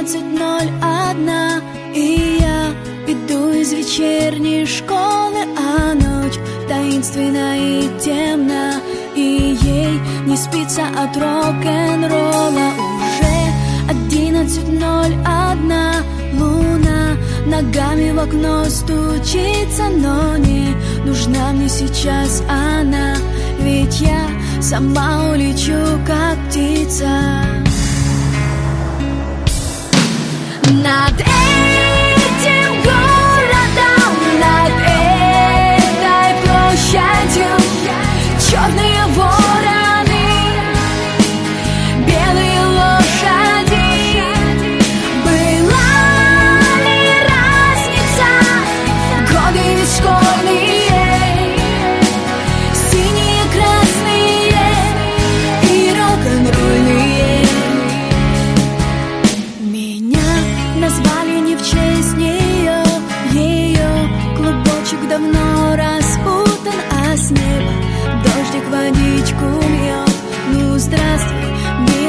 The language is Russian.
11:01, и я иду из вечерней школы, а ночь таинственна и темна, и ей не спится от рок-н-ролла. Уже 11:01, луна ногами в окно стучится, но не нужна мне сейчас она, ведь я сама улечу, как птица. Над этим городом, над этой площадью черные вороны, белые лошади. Была ли разница? Годы школьные, синие, красные и рок-н-ролльные. Меня назвали не в честь нее, ее клубочек давно распутан, а с неба дождик водичку льет. Ну, здравствуй,